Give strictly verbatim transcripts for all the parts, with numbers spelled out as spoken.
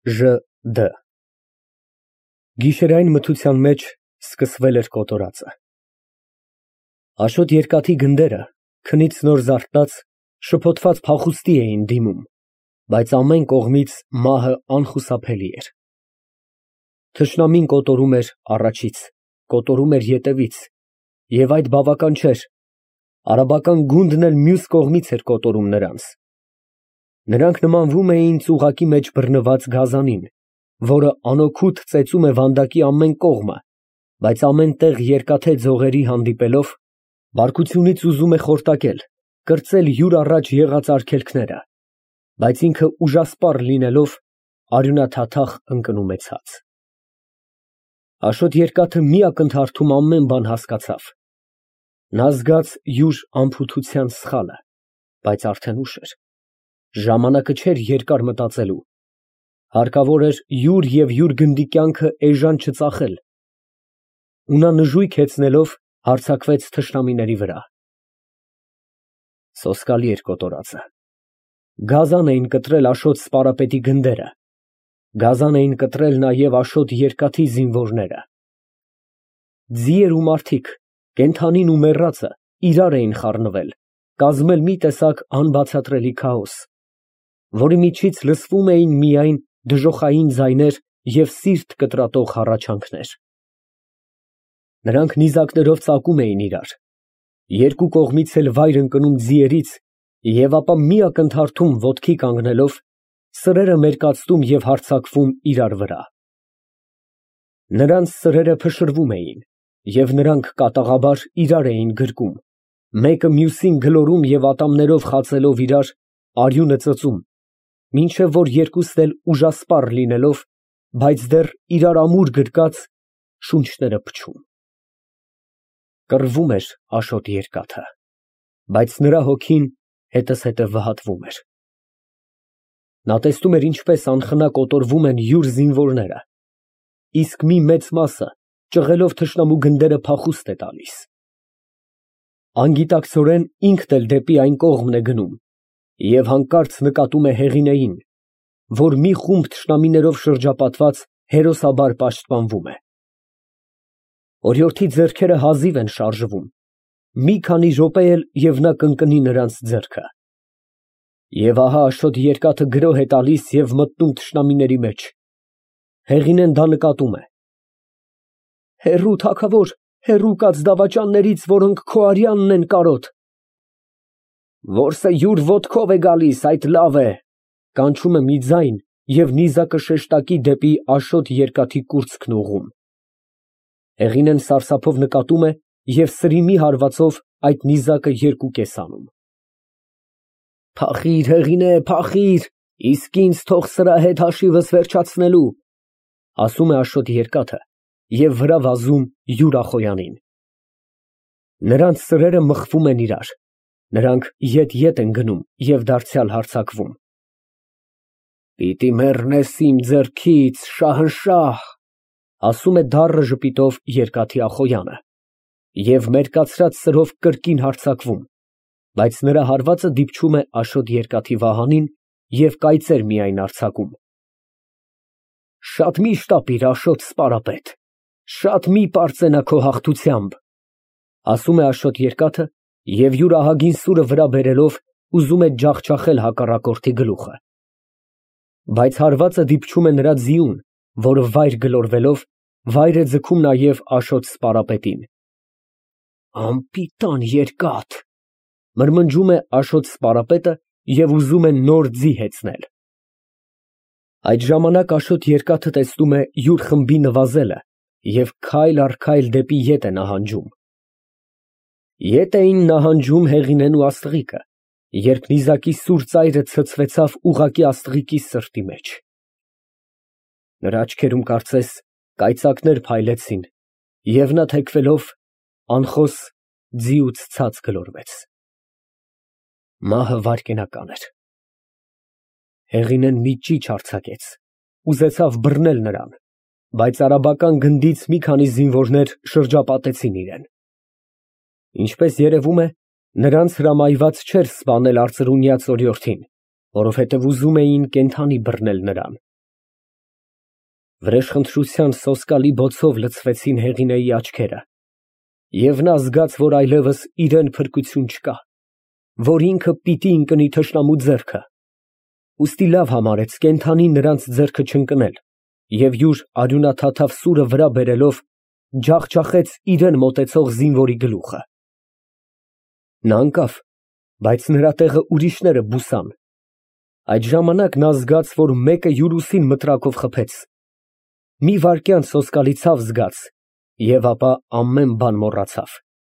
Ժ Դ Գիշերային մթության մեջ սկսվել էր կոտորածը։ Աշոտ երկաթի գնդերը քնից նոր զարթած շփոթված փախուստի էին դիմում, բայց ամեն կողմից մահը անխուսափելի էր։ Թշնամին կոտորում էր առաջից, կոտորում էր ետևից, և այդ բավական չէր, արաբական գունդն էլ մյուս կողմից էր կոտորում նրանց։ Նրանք նմանվում էին ծուղակի մեջ բռնված գազանին, որը անօգուտ ծեծում է վանդակի ամեն կողմը, բայց ամեն տեղ երկաթե ձողերի հանդիպելով, բարկությունից ուզում է խորտակել, կրծել յուր առաջ եղած արգելքները, բայց ինքը ուժասպառ լինելով, արյունաթաթախ ընկնում է ցած։ Աշոտ երկաթը մի ակնթարթում ամեն բան հասկացավ։ Նա զգաց յուր անփութության սխալը, բայց արդեն ուշ էր։ Ժամանակը չէր երկար մտածելու։ Հարկավոր էր յուր և յուր գնդի կյանքը էժան չծախել։ Ու նա նժույգ հեծնելով հարձակվեց թշնամիների վրա։ Սոսկալի էր կոտորածը։ Գազան էին կտրել Աշոտ սպարապետի գնդերը, գազան էին կտրել նաև Աշոտ երկաթի զինվորները։ Ձիեր ու մարդիկ, կենդանին ու մեռածը իրար էին խառնվել, կազմել մի տեսակ անբացատրելի քաոս, որի միջից լսվում էին միայն դժոխային ձայներ և սիրտ կտրատող հառաչանքներ։ Նրանք նիզակներով ծակում էին իրար, երկու կողմից էլ վայր ընկնում ձիերից և ապա մի ակնթարթում ոտքի կանգնելով, սրերը մերկացնում և հարձակվում իրար վրա։ Նրանց սրերը փշրվում էին, և նրանք կատաղաբար իրար էին գրկում, մեկը մյուսին գլորում և ատամներով խացելով իրար, արյունը ծծում, մինչև որ երկուսն էլ ուժասպառ լինելով, բայց դեռ իրար ամուր գրկած, շունչները փչում։ Կռվում էր Աշոտ երկաթը, բայց նրա հոգին հետզհետե վհատվում էր։ Նա տեսնում էր, ինչպես անխնա կոտորվում են յուր զինվորները, իսկ մի մեծ մասը, ճղելով թշնամու գնդերը, փախուստ է տալիս։ Անգիտակցորեն ինքն էլ դեպի այն կողմն է գնում և հանկարծ նկատում է Հեղինեին, որ մի խումբ թշնամիներով շրջապատված հերոսաբար պաշտպանվում է։ Օրիորդի ձեռքերը հազիվ են շարժվում, մի քանի րոպե էլ և նա կընկնի նրանց ձեռքը։ Եվ ահա Աշոտ երկաթը գրոհ է տալիս և մտնում թշնամիների մեջ։ Հեղինեն դա նկատում է։ Հեռու, թագավոր, հեռու կաց դավաճաններից, որոնք քո արյանն են կարոտ։ Որսը յուր ոտքով է գալիս, այդ լավ է, կանչում է մի ձայն և նիզակը շեշտակի դեպի Աշոտ երկաթի կուրծքն ուղղում։ Հեղինեն սարսափով նկատում է և սրի մի հարվածով այդ նիզակը երկու կես անում։ Փախիր, Հեղինե, փախիր, իսկ ինձ թող սրա հետ հաշիվս վերջացնելու, ասում է Աշոտ երկաթը և վրա վազում յուր ախոյանին։ Նրանց սրերը մխվում են իրար, նրանք ետ֊ետ են գնում և դարձյալ հարձակվում։ Պիտի մեռնես իմ ձեռքից, շահնշահ, ասում է դառը ժպիտով երկաթի ախոյանը և մերկացրած սրով կրկին հարձակվում, բայց նրա հարվածը դիպչում է Աշոտ երկաթի վահանին և կայծեր միայն արձակում։ Շատ մի շտապիր, Աշոտ սպարապետ, շատ մի պարծենա քո հաղթությամբ, ասում է Աշոտ երկաթը և յուր ահագին սուրը վրա բերելով ուզում է ջախջախել հակառակորդի գլուխը։ Բայց հարվածը դիպչում է նրա ձիուն, որը վայր գլորվելով, վայր է ձգում նաև Աշոտ սպարապետին։ Անպիտան երկաթ, մրմնջում է Աշոտ սպարապետը և ուզում է նոր ձի հեծնել։ Այդ ժամանակ Աշոտ երկաթը տեսնում է յուր խմբի նվազելը և քայլ առ քայլ դեպի ետ է նահանջում։ Ետ էին նահանջում Հեղինեն ու աստղիկը, երբ նիզակի սուր ծայրը ցցվեցավ ուղղակի աստղիկի սրտի մեջ։ Նրա աչքերում, կարծես, կայծակներ փայլեցին, և նա թեքվելով, անխոս ձիուց ցած գլորվեց։ Մահը վայրկենական էր։ Հեղինեն մի ճիչ արձակեց, ուզեցավ բռնել նրան, բայց արաբական գնդից մի քանի զինվորներ շրջապատեցին իրան։ Ինչպես երևում է, նրանց հրամայված չէր սպանել արծրունյաց օրիորդին, որովհետև ուզում էին կենդանի բռնել նրան։ Վրեժխնդրության սոսկալի բոցով լցվեցին Հեղինեի աչքերը, և նա զգաց, որ այլևս իրան փրկություն չկա, որ ինքը պիտի ընկնի թշնամու ձեռքը, ուստի լավ համարեց կենդանին նրանց ձեռքը չընկնել և յուր արյունաթաթավ սուրը վրա բերելով ջախջախեց իրան մոտեցող զինվորի գլուխը։ Նա ընկավ, բայց նրա տեղը ուրիշները բուսան։ Այդ ժամանակ նա զգաց, որ մեկը յուր ուսին մտրակով խփեց, մի վայրկյան սոսկալի ցավ զգաց և ապա ամեն բան մոռացավ։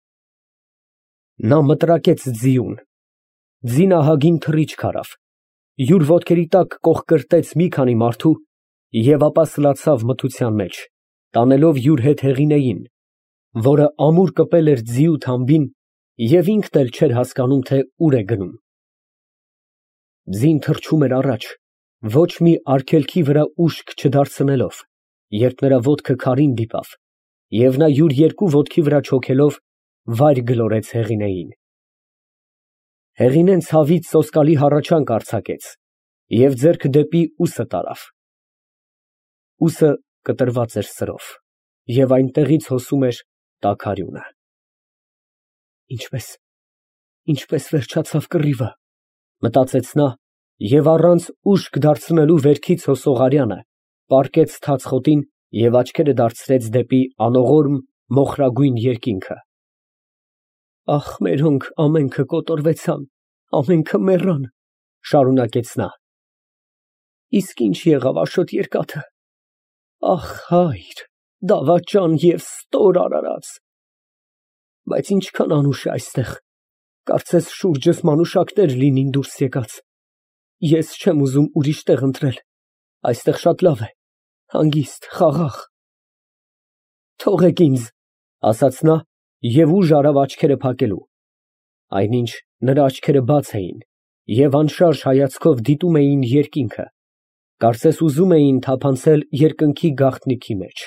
Նա մտրակեց ձիուն, ձին ահագին թռիչք արավ, յուր ոտքերի տակ կոխկրտեց մի քանի մարդու և ապա սլացավ մթության մեջ, տանելով յուր հետ Հեղինեին, որը ամուր կպել էր ձիու թամբին և ինքն էլ չէր հասկանում, թե ուր է գնում։ Ձին թռչում էր առաջ, ոչ մի արգելքի վրա ուշք չդարձնելով, երբ նրա ոտքը քարին դիպավ, և նա յուր երկու ոտքի վրա չոքելով վայր գլորեց Հեղինեին։ Հեղինեն ցավից սոսկալի հառաչանք արձակեց և ձեռքը դեպի ուսը տարավ։ Ուսը կտրված էր սրով, և այնտեղից հոսում էր տաք արյունը։ Ինչպե՞ս, ինչպե՞ս վերջացավ կռիվը, մտածեց նա և առանց ուշք դարձնելու վերքից հոսող արյանը պառկեց թաց խոտին և աչքերը դարձրեց դեպի անողորմ մոխրագույն երկինքը։ Ահ, մերոնք ամենքը կոտորվեցան, ամենքը մեռան, շարունակեց նա։ Իսկ ինչ եղավ Աշոտ երկաթը։ Ահ, հայր, դավաճան և ստոր արարած։ Բայց ինչքան անուշ է այստեղ, կարծես շուրջս մանուշակներ լինեին դուրս եկած։ Ես չեմ ուզում ուրիշ տեղ ընտրել, այստեղ շատ լավ է, հանգիստ, խաղաղ։ Թողեք ինձ, ասաց նա և ուժ արավ աչքերը փակելու, այնինչ նրա աչքերը բաց էին և անշարժ հայացքով դիտում էին երկինքը, կարծես ուզում էին թափանցել երկնքի գաղտնիքի մեջ։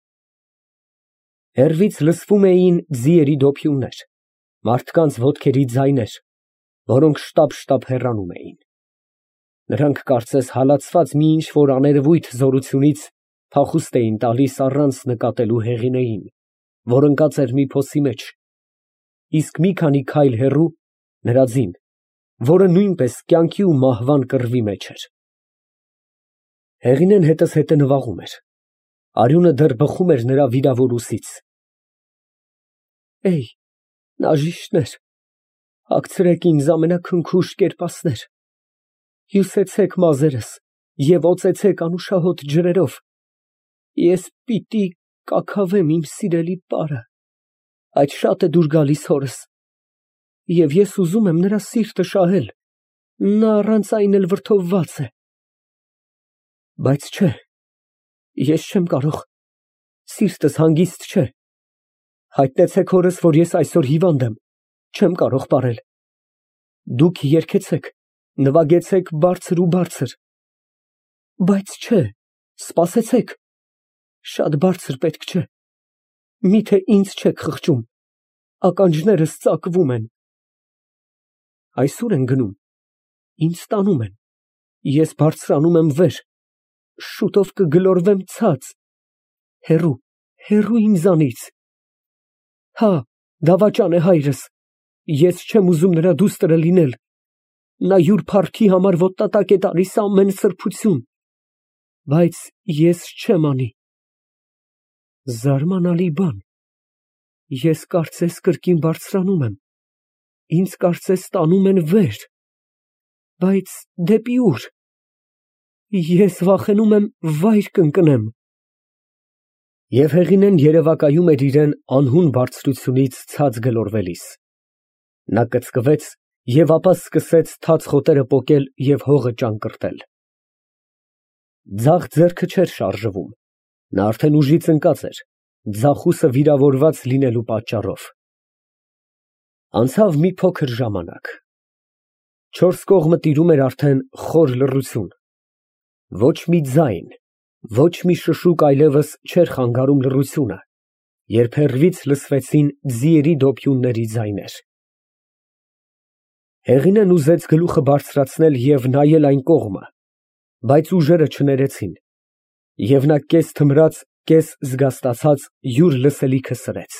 Հեռվից լսվում էին ձիերի դոփյուններ, մարդկանց ոտքերի ձայներ, որոնք շտապ֊շտապ հեռանում էին։ Նրանք կարծես հալածված մի ինչ֊որ աներևույթ զորությունից փախուստ էին տալիս առանց նկատելու Հեղինեին, որ ընկած էր մի փոսի մեջ, իսկ մի քանի քայլ հեռու նրա ձին, որը նույնպես կյանքի ու մահվան կռվի մեջ էր։ Հեղինեն հետզհետե նվաղում էր, արյունը դեռ բխում էր նրա վիրավոր ուսից։ Էյ, նաժիշտներ, հագցրեք ինձ ամենաքնքուշ կերպասներ, հյուսեցեք մազերս և օծեցեք անուշահոտ ջրերով, ես պիտի կաքավեմ իմ սիրելի պարը, այդ շատ է դուր գալիս հորս, և ես ուզում եմ նրա սիրտը շահել, նա առանց այն էլ վրդովված է։ Բայց չէ, ես չեմ կարող, սիրտս հանգիստ չէ, հայտնեցեք հորս, որ ես այսօր հիվանդ եմ, չեմ կարող պարել, դուք երգեցեք, նվագեցեք բարձր ու բարձր, բայց չէ, սպասեցեք, շատ բարձր պետք չէ, միթե ինձ չեք խղճում, ականջներս ծակվում են։ Այսօր են գնում, ինձ տանում են, ես բարձրանում եմ վեր, շուտով կգլորվեմ ցած, հեռու, հեռու ինձանից։ Հա, դավաճան է հայրս, ես չեմ ուզում նրա դուստրը լինել, նա յուր փառքի համար ոտնատակ է տալիս ամեն սրբություն, բայց ես չեմ անի։ Զարմանալի բան, ես կարծես կրկին բարձրանում եմ, ինձ կարծես տանում են վեր, բայց դեպի ուր։ Ես վախենում եմ վայր կընկնեմ։ Եվ Հեղինեն երևակայում էր իրան անհուն բարձրությունից ցած գլորվելիս։ Նա կծկվեց և ապա սկսեց թաց խոտերը պոկել և հողը ճանկռտել։ Ձախ ձեռքը չէր շարժվում, նա արդեն ուժից ընկած էր, ձախ ուսը վիրավորված լինելու պատճառով։ Անցավ մի փոքր ժամանակ։ Չորս կողմը տիրում էր արդեն խոր լռություն, ոչ մի ձայն, ոչ մի շշուկ այլևս չէր խանգարում լռությունը, երբ հեռվից լսվեցին ձիերի դոփյունների ձայներ։ Հեղինեն ուզեց գլուխը բարձրացնել և նայել այն կողմը, բայց ուժերը չներեցին, Եվ նա կես թմրած, կես զգաստացած յուր լսելիքը սրեց։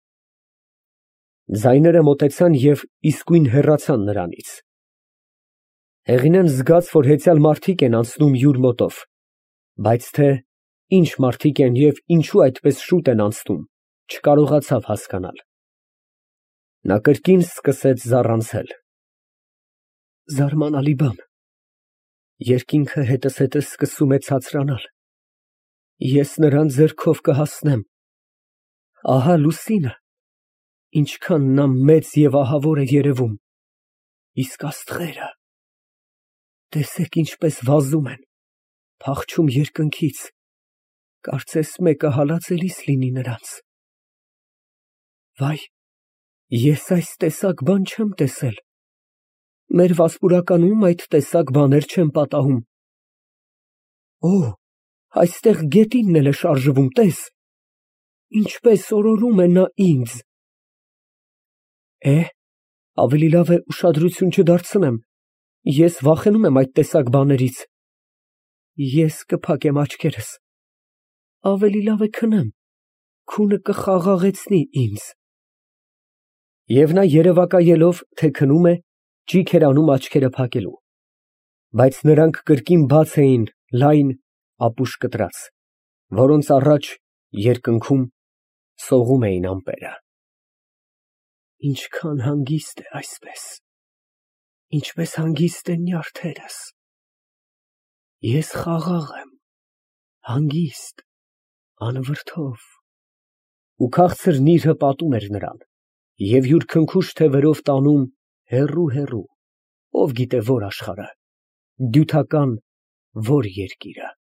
Ձայները մոտեցան և իսկույն հեռացան նրանից։ Հեղինեն զգաց, որ հեծյալ մարդիկ են անցնում յուր մոտով, բայց թե ինչ մարդիկ են և ինչու այդպես շուտ են անցնում, չկարողացավ հասկանալ։ Նա կրկին սկսեց զառանցել. Զարմանալի բան, երկինքը հետզհետե սկսում է ցածրանալ, ես նրան ձեռքով կհասնեմ, ահա լուսինը, ինչքան նա մեծ և ահավոր է երևում, իսկ աստղերը, տեսեք ինչպես վազում են, փախչում երկնքից, կարծես մեկը հալածելիս լինի նրանց։ Վայ, ես այս տեսակ բան չեմ տեսել, մեր վասպուրականում այդ տեսակ բաներ չեն պատահում։ Օ, այստեղ գետինն էլ է շարժվում, տես, ինչպես օրորում է նա ինձ։ Է, ավելի լավ է ուշադրություն չդարձնեմ, ես վախենում եմ այդ տեսակ բաներից։ Ես կփակեմ աչքերս, ավելի լավ է քնեմ, քունը կխաղաղեցնի ինձ։ Եվ նա երևակայելով, թե քնում է, ճիգ էր անում աչքերը փակելու, բայց նրանք կրկին բաց էին լայն, ապուշ կտրած, որոնց առաջ երկնքում սողում էին ամպերը։ Ինչքան հանգիստ է այսպես, ինչպես հանգիստ են նյարդերս։ Ես խաղաղ եմ, հանգիստ, անվրդով։ Ու քաղցր նիրհը պատում էր նրան և յուր քնքուշ թևերով տանում հեռու֊հեռու, ով գիտե որ աշխարհը, դյութական որ երկիրը։